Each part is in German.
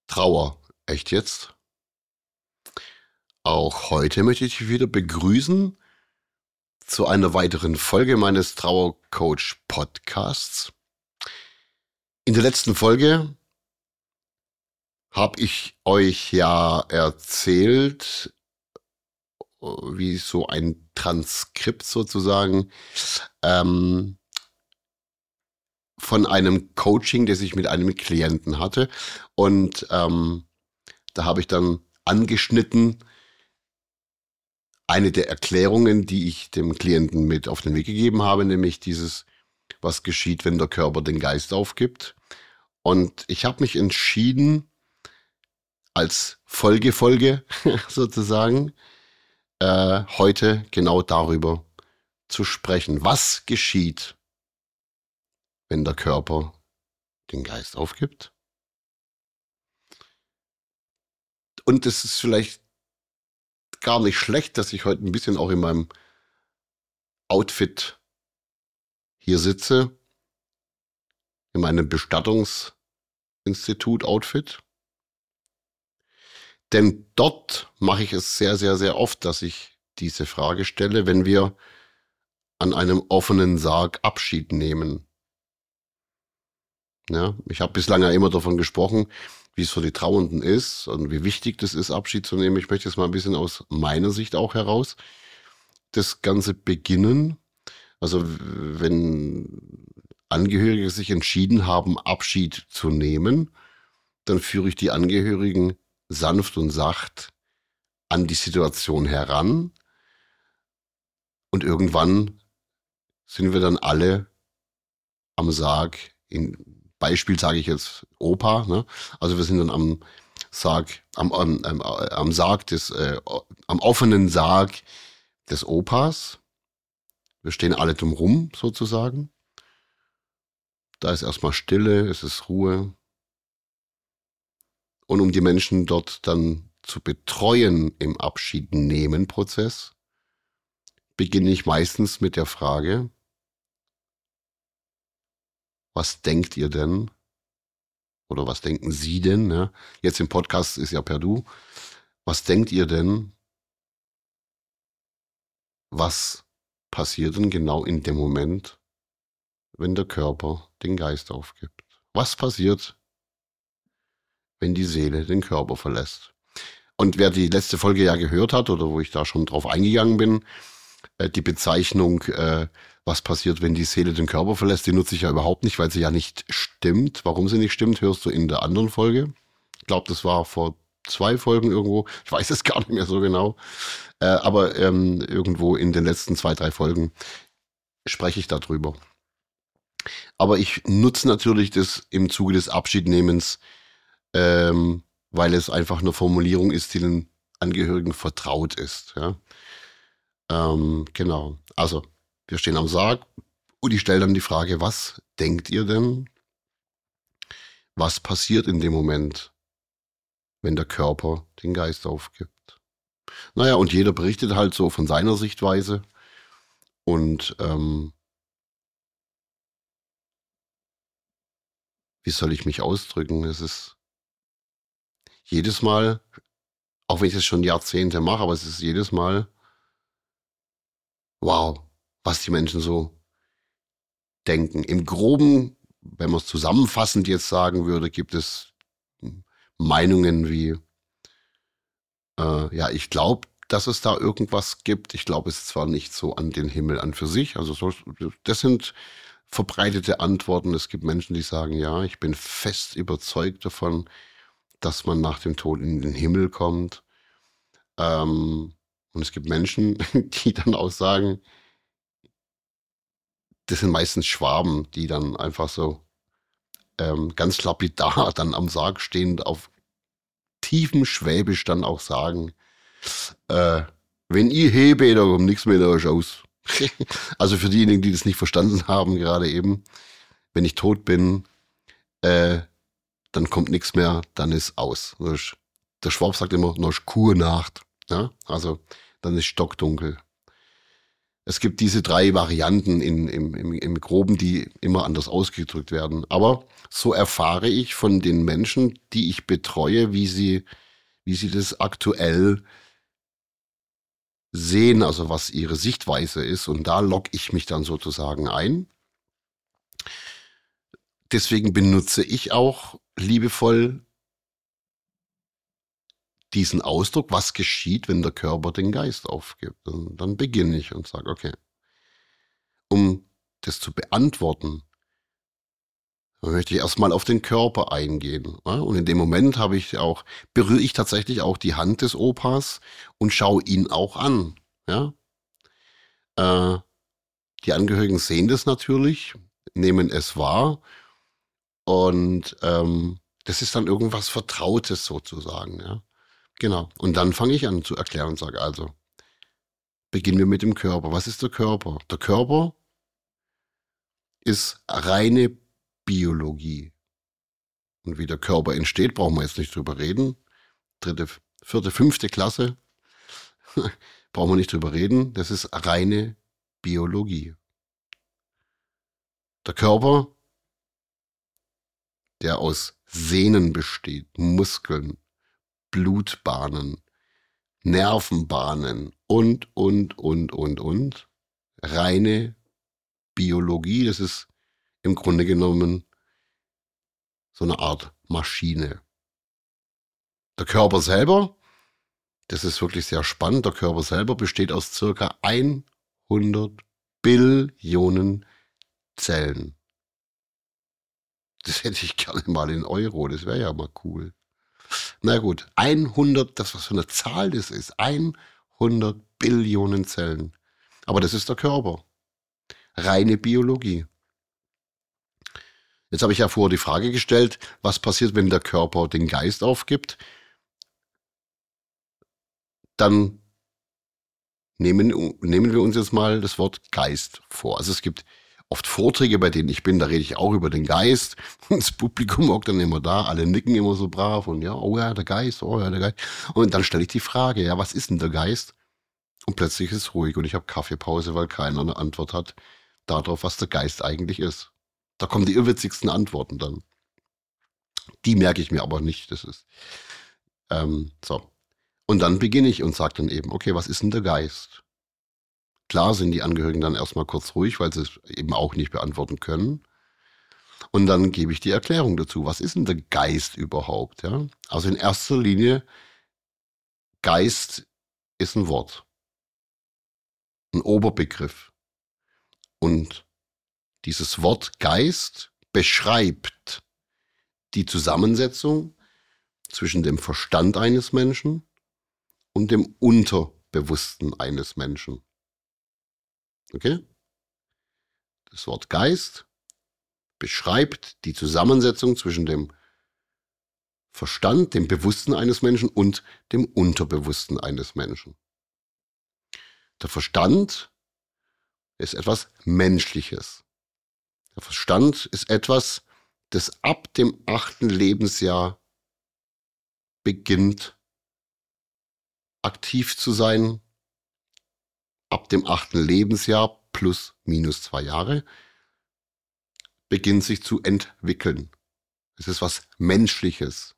Trauer. Echt jetzt? Auch heute möchte ich dich wieder begrüßen zu einer weiteren Folge meines Trauercoach Podcasts. In der letzten Folge habe ich euch ja erzählt, wie so ein Transkript sozusagen von einem Coaching, das ich mit einem Klienten hatte. Und da habe ich dann angeschnitten eine der Erklärungen, die ich dem Klienten mit auf den Weg gegeben habe, nämlich dieses, was geschieht, wenn der Körper den Geist aufgibt. Und ich habe mich entschieden, als Folge sozusagen, heute genau darüber zu sprechen. Was geschieht, wenn der Körper den Geist aufgibt? Und es ist vielleicht gar nicht schlecht, dass ich heute ein bisschen auch in meinem Outfit hier sitze, in meinem Bestattungsinstitut-Outfit. Denn dort mache ich es sehr, sehr, sehr oft, dass ich diese Frage stelle, wenn wir an einem offenen Sarg Abschied nehmen. Ja, ich habe bislang ja immer davon gesprochen, wie es für die Trauernden ist und wie wichtig das ist, Abschied zu nehmen. Ich möchte jetzt mal ein bisschen aus meiner Sicht auch heraus das Ganze beginnen. Also wenn Angehörige sich entschieden haben, Abschied zu nehmen, dann führe ich die Angehörigen sanft und sacht an die Situation heran. Und irgendwann sind wir dann alle am Sarg. In Beispiel sage ich jetzt Opa. Ne? Also wir sind dann am Sarg, am Sarg des, am offenen Sarg des Opas. Wir stehen alle drumrum sozusagen. Da ist erstmal Stille, es ist Ruhe. Und um die Menschen dort dann zu betreuen im Abschied-nehmen-Prozess, beginne ich meistens mit der Frage, was denkt ihr denn? Oder was denken Sie denn? Ne? Jetzt im Podcast ist ja per Du. Was denkt ihr denn? Was passiert denn genau in dem Moment, wenn der Körper den Geist aufgibt? Was passiert, wenn die Seele den Körper verlässt? Und wer die letzte Folge ja gehört hat oder wo ich da schon drauf eingegangen bin, die Bezeichnung, was passiert, wenn die Seele den Körper verlässt, die nutze ich ja überhaupt nicht, weil sie ja nicht stimmt. Warum sie nicht stimmt, hörst du in der anderen Folge. Ich glaube, das war vor 2 Folgen irgendwo. Ich weiß es gar nicht mehr so genau. Aber irgendwo in den letzten 2, 3 Folgen spreche ich darüber. Aber ich nutze natürlich das im Zuge des Abschiednehmens, weil es einfach eine Formulierung ist, die den Angehörigen vertraut ist. Ja? Genau. Also, wir stehen am Sarg und ich stelle dann die Frage, was denkt ihr denn? Was passiert in dem Moment, wenn der Körper den Geist aufgibt? Naja, und jeder berichtet halt so von seiner Sichtweise. Und wie soll ich mich ausdrücken? Es ist jedes Mal, auch wenn ich es schon Jahrzehnte mache, aber es ist jedes Mal, wow, was die Menschen so denken. Im Groben, wenn man es zusammenfassend jetzt sagen würde, gibt es Meinungen wie, ja, ich glaube, dass es da irgendwas gibt. Ich glaube es zwar nicht so an den Himmel an für sich. Also so, das sind verbreitete Antworten. Es gibt Menschen, die sagen, ja, ich bin fest überzeugt davon, dass man nach dem Tod in den Himmel kommt. Und es gibt Menschen, die dann auch sagen, das sind meistens Schwaben, die dann einfach so ganz lapidar dann am Sarg stehend auf tiefem Schwäbisch dann auch sagen, wenn ich hebe, da kommt nichts mehr da raus. Also für diejenigen, die das nicht verstanden haben, gerade eben, wenn ich tot bin, dann kommt nichts mehr, dann ist aus. Der Schwab sagt immer, noch ist Kurnacht. Ja? Also dann ist stockdunkel. Es gibt diese 3 Varianten im Groben, die immer anders ausgedrückt werden. Aber so erfahre ich von den Menschen, die ich betreue, wie sie das aktuell sehen, also was ihre Sichtweise ist. Und da logge ich mich dann sozusagen ein. Deswegen benutze ich auch liebevoll diesen Ausdruck, was geschieht, wenn der Körper den Geist aufgibt. Und dann beginne ich und sage, okay, um das zu beantworten, möchte ich erstmal auf den Körper eingehen. Ja? Und in dem Moment berühre ich tatsächlich auch die Hand des Opas und schaue ihn auch an. Ja? Äh, die Angehörigen sehen das natürlich, nehmen es wahr und das ist dann irgendwas Vertrautes sozusagen. Ja? Genau. Und dann fange ich an zu erklären und sage, also, beginnen wir mit dem Körper. Was ist der Körper? Der Körper ist reine Biologie. Und wie der Körper entsteht, brauchen wir jetzt nicht drüber reden. 3., 4., 5. Klasse, brauchen wir nicht drüber reden. Das ist reine Biologie. Der Körper, der aus Sehnen besteht, Muskeln, Blutbahnen, Nervenbahnen und. Reine Biologie, das ist im Grunde genommen so eine Art Maschine. Der Körper selber, das ist wirklich sehr spannend, der Körper selber besteht aus circa 100 Billionen Zellen. Das hätte ich gerne mal in Euro, das wäre ja mal cool. Na gut, 100, das was für eine Zahl das ist, 100 Billionen Zellen. Aber das ist der Körper. Reine Biologie. Jetzt habe ich ja vorher die Frage gestellt, was passiert, wenn der Körper den Geist aufgibt? Dann nehmen wir uns jetzt mal das Wort Geist vor. Also es gibt oft Vorträge, bei denen ich bin, da rede ich auch über den Geist. Und das Publikum hockt dann immer da, alle nicken immer so brav und ja, oh ja, der Geist, oh ja, der Geist. Und dann stelle ich die Frage, ja, was ist denn der Geist? Und plötzlich ist es ruhig und ich habe Kaffeepause, weil keiner eine Antwort hat darauf, was der Geist eigentlich ist. Da kommen die irrwitzigsten Antworten dann. Die merke ich mir aber nicht. Das ist so. Und dann beginne ich und sage dann eben, okay, was ist denn der Geist? Klar sind die Angehörigen dann erstmal kurz ruhig, weil sie es eben auch nicht beantworten können. Und dann gebe ich die Erklärung dazu. Was ist denn der Geist überhaupt? Ja? Also in erster Linie, Geist ist ein Wort, ein Oberbegriff. Und dieses Wort Geist beschreibt die Zusammensetzung zwischen dem Verstand eines Menschen und dem Unterbewussten eines Menschen. Okay? Das Wort Geist beschreibt die Zusammensetzung zwischen dem Verstand, dem Bewussten eines Menschen und dem Unterbewussten eines Menschen. Der Verstand ist etwas Menschliches. Der Verstand ist etwas, das ab dem 8. Lebensjahr beginnt aktiv zu sein. Ab dem 8. Lebensjahr plus minus 2 Jahre beginnt sich zu entwickeln. Es ist was Menschliches.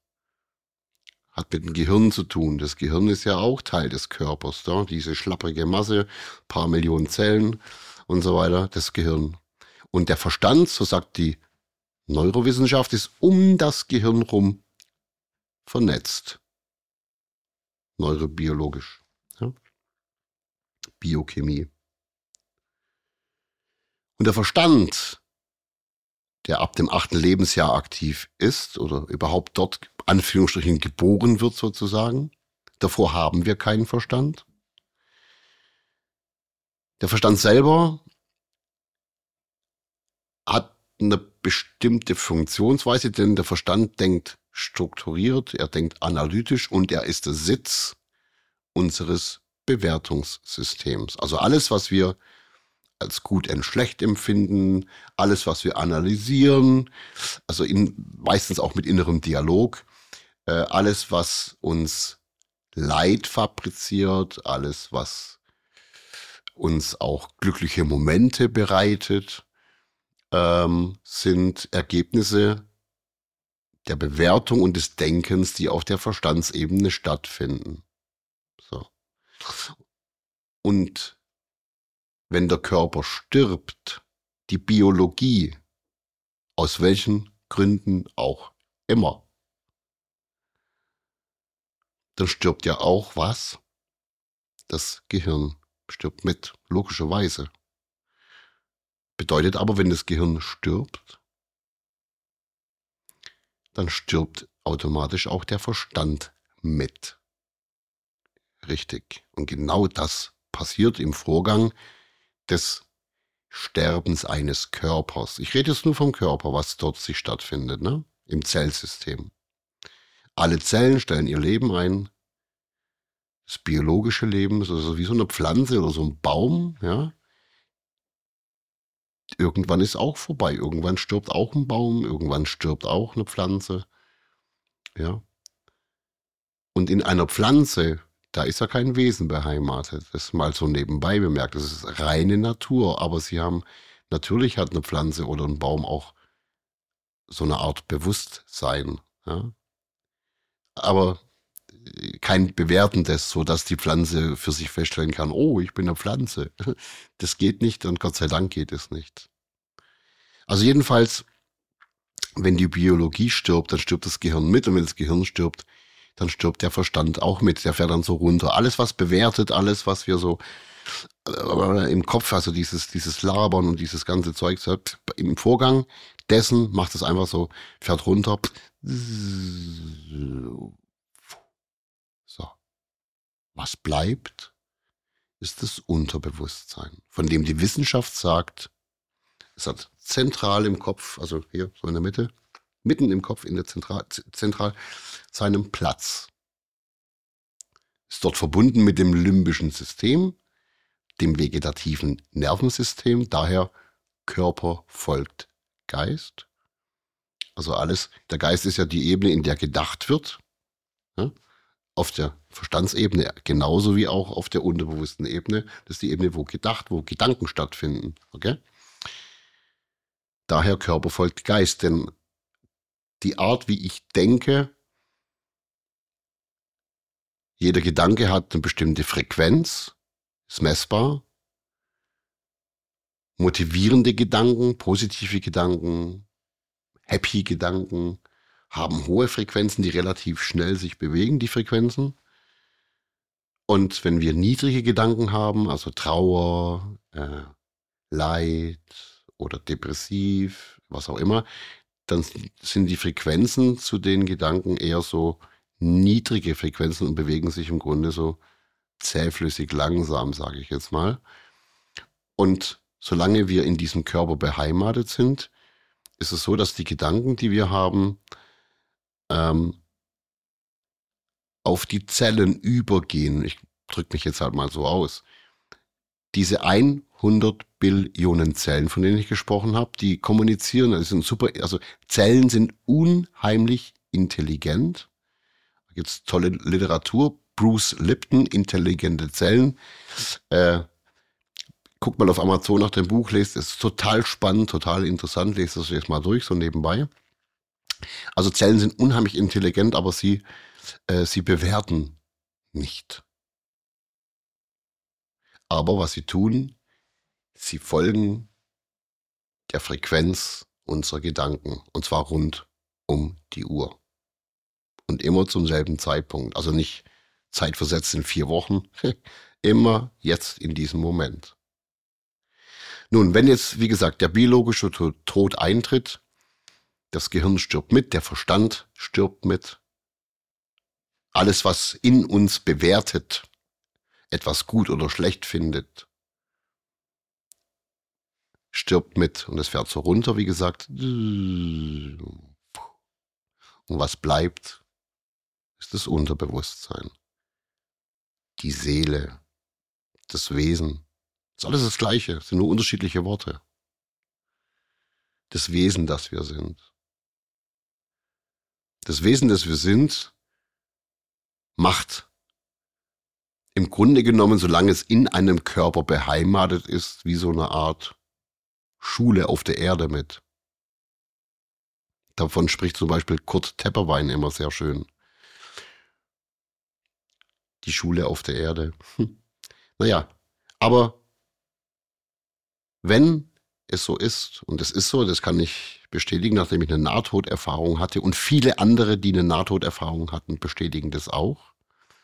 Hat mit dem Gehirn zu tun. Das Gehirn ist ja auch Teil des Körpers. Da? Diese schlapprige Masse, paar Millionen Zellen und so weiter, das Gehirn. Und der Verstand, so sagt die Neurowissenschaft, ist um das Gehirn rum vernetzt. Neurobiologisch. Ja? Biochemie. Und der Verstand, der ab dem 8. Lebensjahr aktiv ist oder überhaupt dort Anführungsstrichen geboren wird sozusagen. Davor haben wir keinen Verstand. Der Verstand selber hat eine bestimmte Funktionsweise, denn der Verstand denkt strukturiert, er denkt analytisch und er ist der Sitz unseres Bewertungssystems. Also alles, was wir als gut und schlecht empfinden, alles, was wir analysieren, also meistens auch mit innerem Dialog, alles, was uns Leid fabriziert, alles, was uns auch glückliche Momente bereitet, sind Ergebnisse der Bewertung und des Denkens, die auf der Verstandsebene stattfinden. So. Und wenn der Körper stirbt, die Biologie, aus welchen Gründen auch immer, dann stirbt ja auch was? Das Gehirn stirbt mit, logischerweise. Bedeutet aber, wenn das Gehirn stirbt, dann stirbt automatisch auch der Verstand mit. Richtig. Und genau das passiert im Vorgang des Sterbens eines Körpers. Ich rede jetzt nur vom Körper, was dort sich stattfindet, ne? Im Zellsystem. Alle Zellen stellen ihr Leben ein. Das biologische Leben ist also wie so eine Pflanze oder so ein Baum, ja. Irgendwann ist auch vorbei. Irgendwann stirbt auch ein Baum, irgendwann stirbt auch eine Pflanze, ja. Und in einer Pflanze, da ist ja kein Wesen beheimatet. Das ist mal so nebenbei bemerkt. Das ist reine Natur. Aber natürlich hat eine Pflanze oder ein Baum auch so eine Art Bewusstsein, ja. Aber kein bewertendes, so dass die Pflanze für sich feststellen kann, oh, ich bin eine Pflanze. Das geht nicht und Gott sei Dank geht es nicht. Also jedenfalls, wenn die Biologie stirbt, dann stirbt das Gehirn mit und wenn das Gehirn stirbt, dann stirbt der Verstand auch mit. Der fährt dann so runter. Alles, was bewertet, alles, was wir so im Kopf, also dieses Labern und dieses ganze Zeug, im Vorgang dessen macht es einfach so, fährt runter. So. Was bleibt, ist das Unterbewusstsein, von dem die Wissenschaft sagt, es hat zentral im Kopf, also hier so in der Mitte, mitten im Kopf, in der zentral seinen Platz. Ist dort verbunden mit dem limbischen System, dem vegetativen Nervensystem, daher Körper folgt Geist. Also alles, der Geist ist ja die Ebene, in der gedacht wird, ja? Auf der Verstandsebene genauso wie auch auf der unterbewussten Ebene. Das ist die Ebene, wo Gedanken stattfinden. Okay? Daher Körper folgt Geist, denn die Art, wie ich denke, jeder Gedanke hat eine bestimmte Frequenz, ist messbar. Motivierende Gedanken, positive Gedanken, happy Gedanken haben hohe Frequenzen, die relativ schnell sich bewegen, die Frequenzen. Und wenn wir niedrige Gedanken haben, also Trauer, Leid oder depressiv, was auch immer, dann sind die Frequenzen zu den Gedanken eher so niedrige Frequenzen und bewegen sich im Grunde so zähflüssig langsam, sage ich jetzt mal. Und solange wir in diesem Körper beheimatet sind, ist es so, dass die Gedanken, die wir haben, auf die Zellen übergehen. Ich drücke mich jetzt halt mal so aus. Diese 100 Billionen Zellen, von denen ich gesprochen habe, die kommunizieren, das sind super, also Zellen sind unheimlich intelligent. Da gibt es tolle Literatur. Bruce Lipton, Intelligente Zellen. Guckt mal auf Amazon nach dem Buch, lest es, ist total spannend, total interessant, lest es jetzt mal durch, so nebenbei. Also Zellen sind unheimlich intelligent, aber sie bewerten nicht. Aber was sie tun, sie folgen der Frequenz unserer Gedanken. Und zwar rund um die Uhr. Und immer zum selben Zeitpunkt. Also nicht zeitversetzt in 4 Wochen. Immer jetzt in diesem Moment. Nun, wenn jetzt, wie gesagt, der biologische Tod eintritt, das Gehirn stirbt mit, der Verstand stirbt mit. Alles, was in uns bewertet, etwas gut oder schlecht findet, stirbt mit und es fährt so runter, wie gesagt. Und was bleibt, ist das Unterbewusstsein. Die Seele, das Wesen. Das ist alles das Gleiche, es sind nur unterschiedliche Worte. Das Wesen, das wir sind. Das Wesen, das wir sind, macht im Grunde genommen, solange es in einem Körper beheimatet ist, wie so eine Art Schule auf der Erde mit. Davon spricht zum Beispiel Kurt Tepperwein immer sehr schön. Die Schule auf der Erde. Naja, aber wenn es so ist, und es ist so, das kann ich bestätigen, nachdem ich eine Nahtoderfahrung hatte und viele andere, die eine Nahtoderfahrung hatten, bestätigen das auch.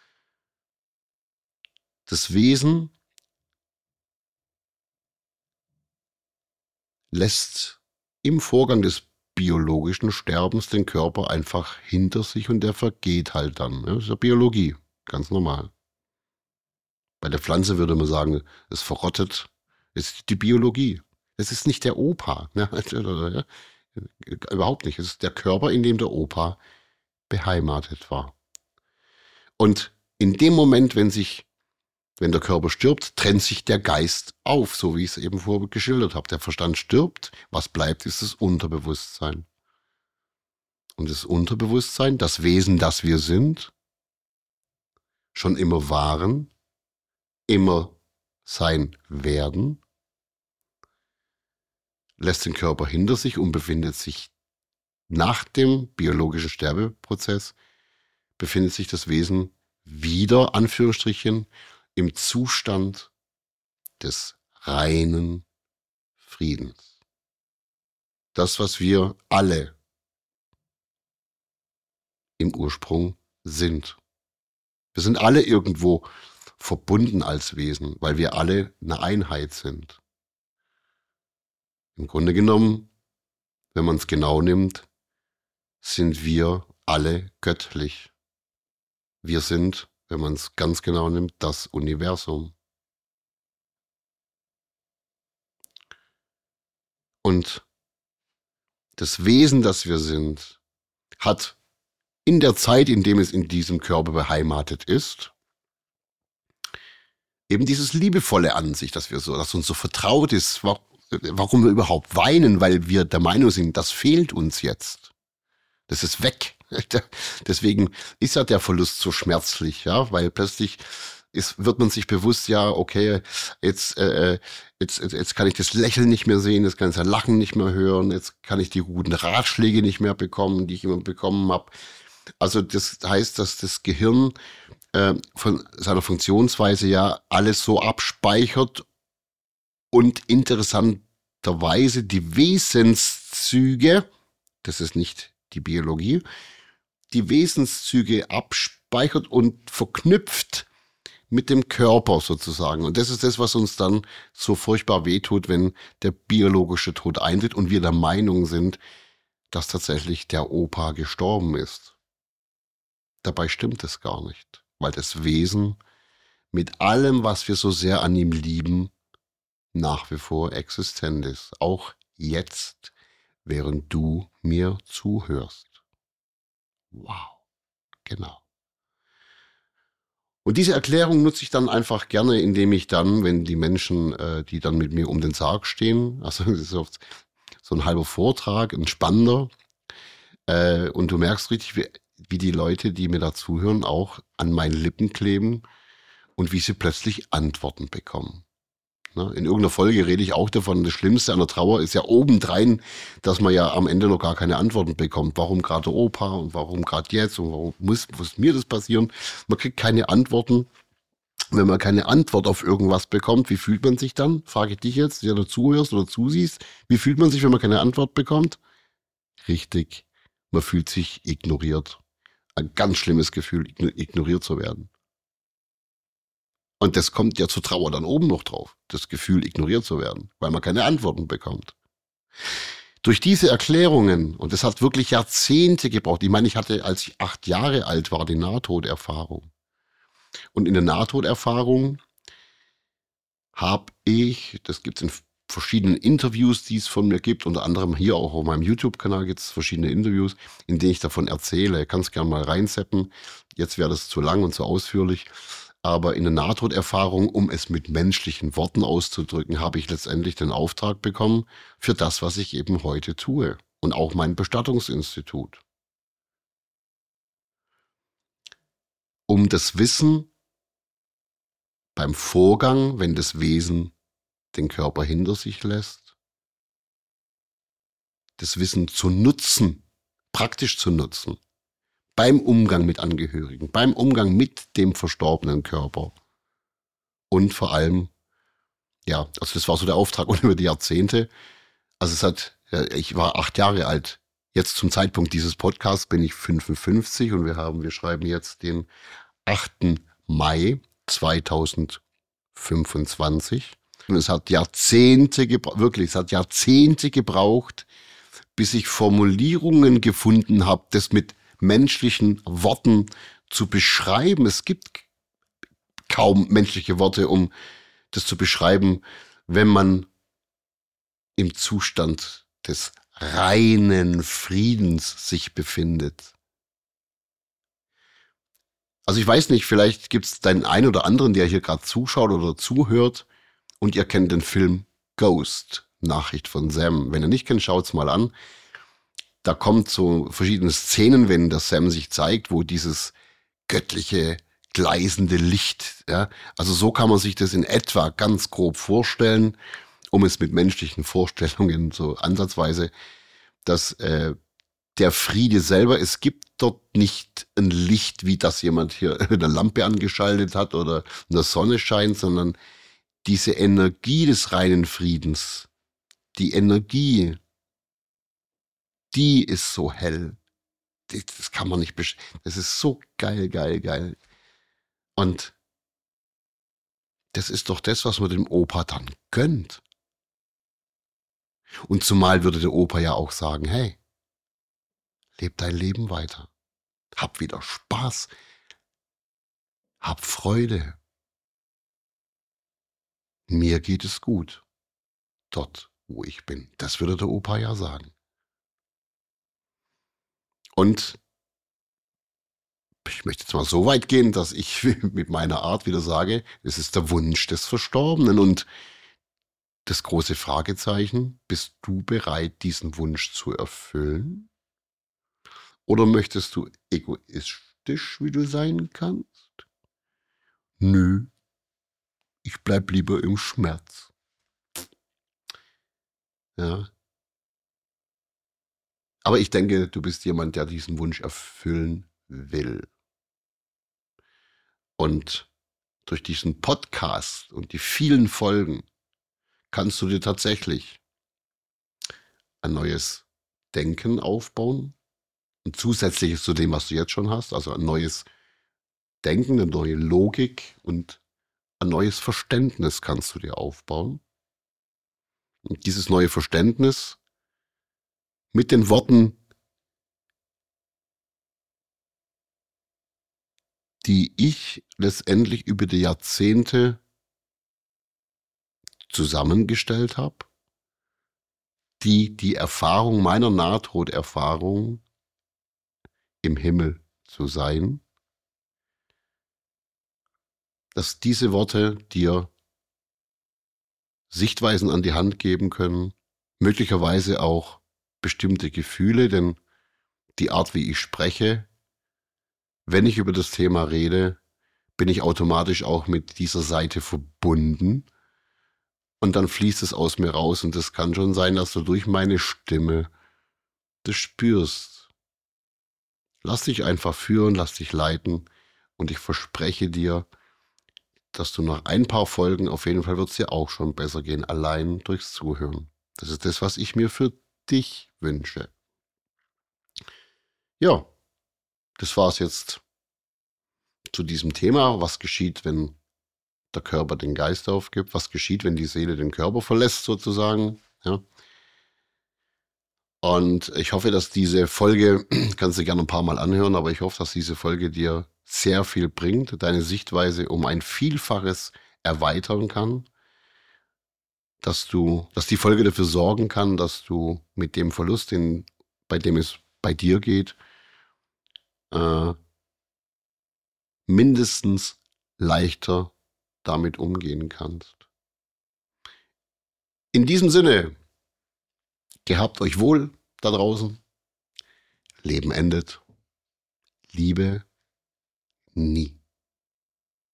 Das Wesen lässt im Vorgang des biologischen Sterbens den Körper einfach hinter sich und der vergeht halt dann. Das ist ja Biologie, ganz normal. Bei der Pflanze würde man sagen, es verrottet, es ist die Biologie. Es ist nicht der Opa. Ja, überhaupt nicht. Es ist der Körper, in dem der Opa beheimatet war. Und in dem Moment, wenn der Körper stirbt, trennt sich der Geist auf, so wie ich es eben vorher geschildert habe. Der Verstand stirbt, was bleibt, ist das Unterbewusstsein. Und das Unterbewusstsein, das Wesen, das wir sind, schon immer waren, immer sein werden, lässt den Körper hinter sich und befindet sich nach dem biologischen Sterbeprozess, befindet sich das Wesen wieder, Anführungsstrichen, im Zustand des reinen Friedens. Das, was wir alle im Ursprung sind. Wir sind alle irgendwo verbunden als Wesen, weil wir alle eine Einheit sind. Im Grunde genommen, wenn man es genau nimmt, sind wir alle göttlich. Wir sind, wenn man es ganz genau nimmt, das Universum. Und das Wesen, das wir sind, hat in der Zeit, in dem es in diesem Körper beheimatet ist, eben dieses liebevolle an sich, dass uns so vertraut ist, warum wir überhaupt weinen, weil wir der Meinung sind, das fehlt uns jetzt. Das ist weg. Deswegen ist ja der Verlust so schmerzlich, ja, weil plötzlich wird man sich bewusst, ja, okay, jetzt kann ich das Lächeln nicht mehr sehen, jetzt kann ich das Lachen nicht mehr hören, jetzt kann ich die guten Ratschläge nicht mehr bekommen, die ich immer bekommen habe. Also das heißt, dass das Gehirn von seiner Funktionsweise ja alles so abspeichert und interessanterweise die Wesenszüge, das ist nicht die Biologie, die Wesenszüge abspeichert und verknüpft mit dem Körper sozusagen. Und das ist das, was uns dann so furchtbar wehtut, wenn der biologische Tod eintritt und wir der Meinung sind, dass tatsächlich der Opa gestorben ist. Dabei stimmt es gar nicht, weil das Wesen mit allem, was wir so sehr an ihm lieben, nach wie vor existent ist. Auch jetzt, während du mir zuhörst. Wow, genau. Und diese Erklärung nutze ich dann einfach gerne, indem ich dann, wenn die Menschen, die dann mit mir um den Sarg stehen, also das ist oft so ein halber Vortrag, ein spannender, und du merkst richtig, wie die Leute, die mir da zuhören, auch an meinen Lippen kleben und wie sie plötzlich Antworten bekommen. In irgendeiner Folge rede ich auch davon, das Schlimmste an der Trauer ist ja obendrein, dass man ja am Ende noch gar keine Antworten bekommt. Warum gerade der Opa und warum gerade jetzt und warum muss mir das passieren? Man kriegt keine Antworten. Wenn man keine Antwort auf irgendwas bekommt, wie fühlt man sich dann? Frage ich dich jetzt, der du zuhörst oder zusiehst. Wie fühlt man sich, wenn man keine Antwort bekommt? Richtig, man fühlt sich ignoriert. Ein ganz schlimmes Gefühl, ignoriert zu werden. Und das kommt ja zur Trauer dann oben noch drauf, das Gefühl, ignoriert zu werden, weil man keine Antworten bekommt. Durch diese Erklärungen, und das hat wirklich Jahrzehnte gebraucht, ich meine, ich hatte, als ich 8 Jahre alt war, die Nahtoderfahrung. Und in der Nahtoderfahrung habe ich, das gibt es in verschiedenen Interviews, die es von mir gibt, unter anderem hier auch auf meinem YouTube-Kanal gibt es verschiedene Interviews, in denen ich davon erzähle. Kannst gerne mal reinseppen. Jetzt wäre das zu lang und zu ausführlich. Aber in der Nahtoderfahrung, um es mit menschlichen Worten auszudrücken, habe ich letztendlich den Auftrag bekommen für das, was ich eben heute tue. Und auch mein Bestattungsinstitut. Um das Wissen beim Vorgang, wenn das Wesen den Körper hinter sich lässt, das Wissen zu nutzen, praktisch zu nutzen, beim Umgang mit Angehörigen, beim Umgang mit dem verstorbenen Körper. Und vor allem, ja, also das war so der Auftrag und über die Jahrzehnte. Also ich war 8 Jahre alt. Jetzt zum Zeitpunkt dieses Podcasts bin ich 55 und wir schreiben jetzt den 8. Mai 2025. Und es hat Jahrzehnte gebraucht, bis ich Formulierungen gefunden habe, das mit menschlichen Worten zu beschreiben. Es gibt kaum menschliche Worte, um das zu beschreiben, wenn man im Zustand des reinen Friedens sich befindet. Also ich weiß nicht, vielleicht gibt es den einen oder anderen, der hier gerade zuschaut oder zuhört und ihr kennt den Film Ghost, Nachricht von Sam. Wenn ihr nicht kennt, schaut's mal an. Da kommt so verschiedene Szenen, wenn der Sam sich zeigt, wo dieses göttliche, gleißende Licht, ja, also so kann man sich das in etwa ganz grob vorstellen, um es mit menschlichen Vorstellungen so ansatzweise, dass der Friede selber, es gibt dort nicht ein Licht, wie das jemand hier eine Lampe angeschaltet hat oder eine Sonne scheint, sondern diese Energie des reinen Friedens, die Energie, die ist so hell. Das kann man nicht das ist so geil, geil, geil. Und das ist doch das, was man dem Opa dann gönnt. Und zumal würde der Opa ja auch sagen, hey, leb dein Leben weiter. Hab wieder Spaß. Hab Freude. Mir geht es gut. Dort, wo ich bin. Das würde der Opa ja sagen. Und ich möchte jetzt mal so weit gehen, dass ich mit meiner Art wieder sage, es ist der Wunsch des Verstorbenen. Und das große Fragezeichen, bist du bereit, diesen Wunsch zu erfüllen? Oder möchtest du egoistisch, wie du sein kannst? Nö, ich bleib lieber im Schmerz. Ja. Aber ich denke, du bist jemand, der diesen Wunsch erfüllen will. Und durch diesen Podcast und die vielen Folgen kannst du dir tatsächlich ein neues Denken aufbauen. Ein zusätzliches zu dem, was du jetzt schon hast. Also ein neues Denken, eine neue Logik und ein neues Verständnis kannst du dir aufbauen. Und dieses neue Verständnis mit den Worten, die ich letztendlich über die Jahrzehnte zusammengestellt habe, die Erfahrung meiner Nahtoderfahrung im Himmel zu sein, dass diese Worte dir Sichtweisen an die Hand geben können, möglicherweise auch bestimmte Gefühle, denn die Art, wie ich spreche, wenn ich über das Thema rede, bin ich automatisch auch mit dieser Seite verbunden und dann fließt es aus mir raus und es kann schon sein, dass du durch meine Stimme das spürst. Lass dich einfach führen, lass dich leiten und ich verspreche dir, dass du nach ein paar Folgen, auf jeden Fall wird es dir auch schon besser gehen, allein durchs Zuhören. Das ist das, was ich mir für dich wünsche. Ja, das war's jetzt zu diesem Thema. Was geschieht, wenn der Körper den Geist aufgibt? Was geschieht, wenn die Seele den Körper verlässt, sozusagen? Ja. Und ich hoffe, dass diese Folge, kannst du gerne ein paar Mal anhören, aber ich hoffe, dass diese Folge dir sehr viel bringt, deine Sichtweise um ein Vielfaches erweitern kann, dass die Folge dafür sorgen kann, dass du mit dem Verlust, bei dem es bei dir geht, mindestens leichter damit umgehen kannst. In diesem Sinne, gehabt euch wohl da draußen. Leben endet. Liebe nie.